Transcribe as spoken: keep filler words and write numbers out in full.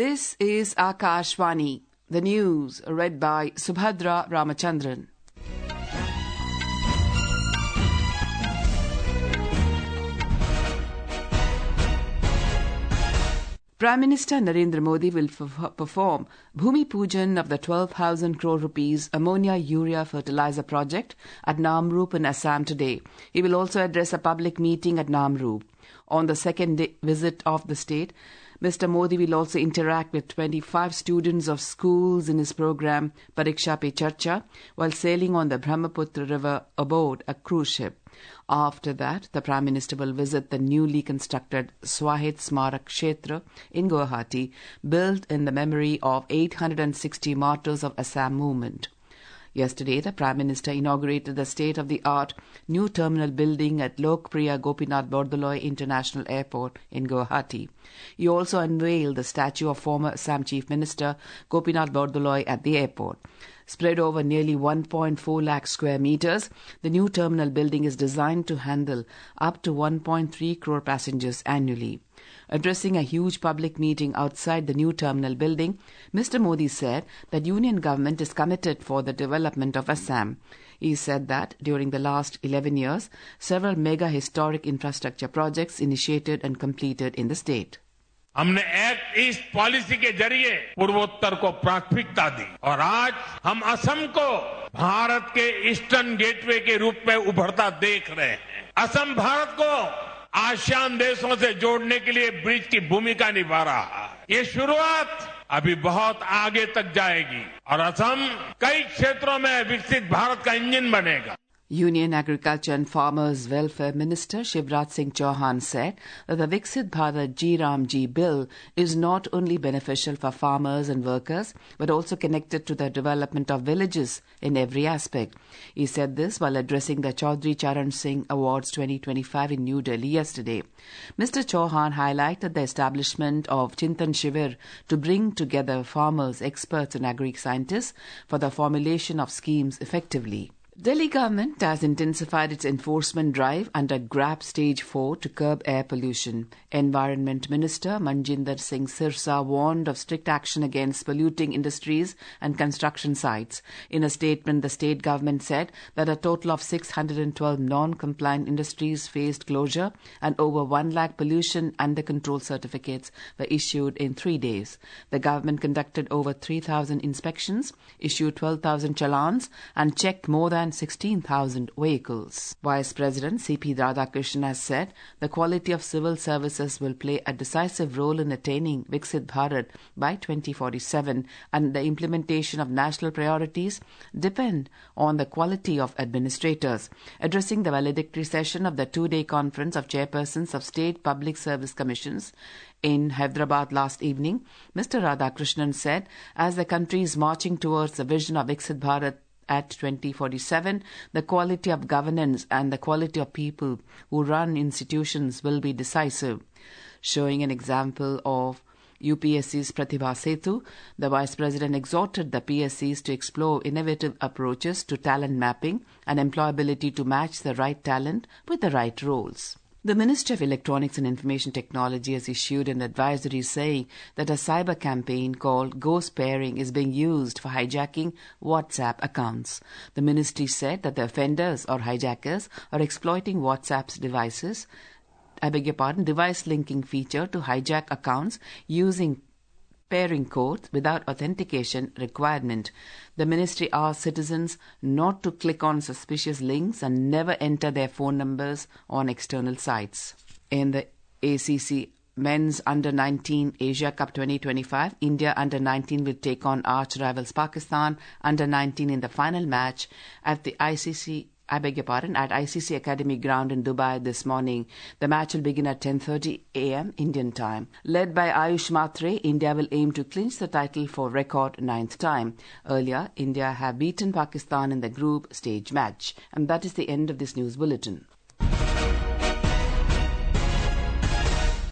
This is Akashvani, the news read by Subhadra Ramachandran. Prime Minister Narendra Modi will f- perform Bhumi Pujan of the twelve thousand crore rupees ammonia urea fertilizer project at Namrup in Assam today. He will also address a public meeting at Namrup. On the second day visit of the state, Mister Modi will also interact with twenty-five students of schools in his program Pariksha Pe Charcha while sailing on the Brahmaputra River aboard a cruise ship. After that, the Prime Minister will visit the newly constructed Swahit Smarak Kshetra in Guwahati, built in the memory of eight hundred sixty martyrs of Assam movement. Yesterday, the Prime Minister inaugurated the state-of-the-art new terminal building at Lokpriya Gopinath Bordoloi International Airport in Guwahati. He also unveiled the statue of former Assam Chief Minister Gopinath Bordoloi at the airport. Spread over nearly one point four lakh square meters, the new terminal building is designed to handle up to one point three crore passengers annually. Addressing a huge public meeting outside the new terminal building, Mister Modi said that Union government is committed for the development of Assam. He said that during the last eleven years, several mega historic infrastructure projects initiated and completed in the state. हमने act east policy के जरिए पूर्वोत्तर को प्राथमिकता दी और आज हम असम को भारत के ईस्टर्न गेटवे के रूप में उभरता देख रहे हैं। असम भारत को आसियान देशों से जोड़ने के लिए ब्रिज की भूमिका निभा रहा है। ये शुरुआत अभी बहुत आगे तक जाएगी और असम कई क्षेत्रों में विकसित भारत का इंजन बनेगा। Union Agriculture and Farmers Welfare Minister Shivraj Singh Chauhan said that the Viksit Bharat G Ram G bill is not only beneficial for farmers and workers, but also connected to the development of villages in every aspect. He said this while addressing the Chaudhry Charan Singh Awards twenty twenty-five in New Delhi yesterday. Mister Chauhan highlighted the establishment of Chintan Shivir to bring together farmers, experts and agri-scientists for the formulation of schemes effectively. Delhi government has intensified its enforcement drive under GRAP Stage four to curb air pollution. Environment Minister Manjinder Singh Sirsa warned of strict action against polluting industries and construction sites. In a statement, the state government said that a total of six hundred twelve non-compliant industries faced closure and over one lakh pollution under control certificates were issued in three days. The government conducted over three thousand inspections, issued twelve thousand challans and checked more than sixteen thousand vehicles. Vice President C P Radhakrishnan has said the quality of civil services will play a decisive role in attaining Viksit Bharat by twenty forty-seven, and the implementation of national priorities depend on the quality of administrators. Addressing the valedictory session of the two-day conference of chairpersons of state public service commissions in Hyderabad last evening, Mister Radhakrishnan said as the country is marching towards the vision of Viksit Bharat at twenty forty-seven, the quality of governance and the quality of people who run institutions will be decisive. Showing an example of U P S C's Pratibha Setu, the Vice President exhorted the P S Cs to explore innovative approaches to talent mapping and employability to match the right talent with the right roles. The Ministry of Electronics and Information Technology has issued an advisory saying that a cyber campaign called Ghost Pairing is being used for hijacking WhatsApp accounts. The ministry said that the offenders or hijackers are exploiting WhatsApp's devices, I beg your pardon, device linking feature to hijack accounts using pairing codes without authentication requirement. The ministry asked citizens not to click on suspicious links and never enter their phone numbers on external sites. In the A C C Men's Under nineteen Asia Cup twenty twenty-five, India Under nineteen will take on arch rivals Pakistan Under nineteen in the final match at the I C C I beg your pardon, at I C C Academy Ground in Dubai this morning. The match will begin at ten thirty a.m. Indian time. Led by Ayush Matre, India will aim to clinch the title for record ninth time. Earlier, India have beaten Pakistan in the group stage match. And that is the end of this news bulletin.